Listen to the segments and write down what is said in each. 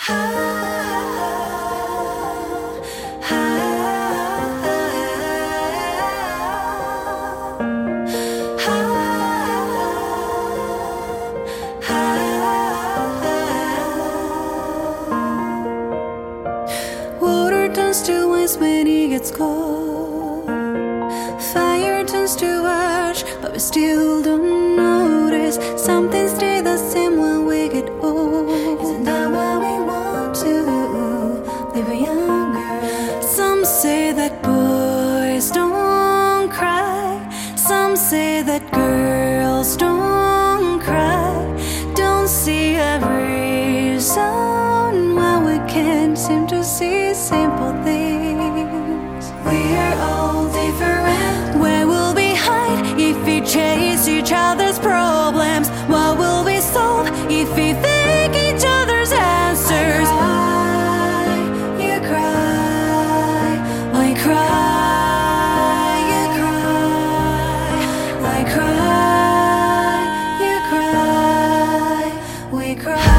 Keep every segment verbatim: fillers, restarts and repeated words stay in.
Water turns to ice when it gets cold. Fire turns to ash, but we still don't notice. Something stays the same when we get old. Isn't that what we want to live younger? Some say that boys don't cry. Some say that girls don't cry. Don't see a reason why we can't seem to see simple things. We're all different. Where will we hide if we chase each other's problems? What will we solve if we fake each other's answers? You cry, you cry, I cry, you cry, I cry, you cry, we cry.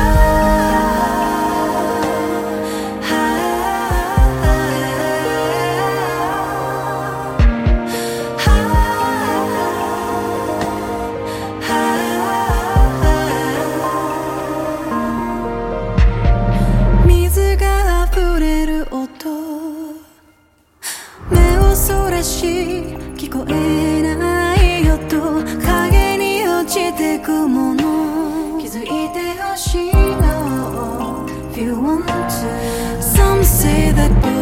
し聞こえない音影に落ちてくもの気づいてほしいの If you want to Some say that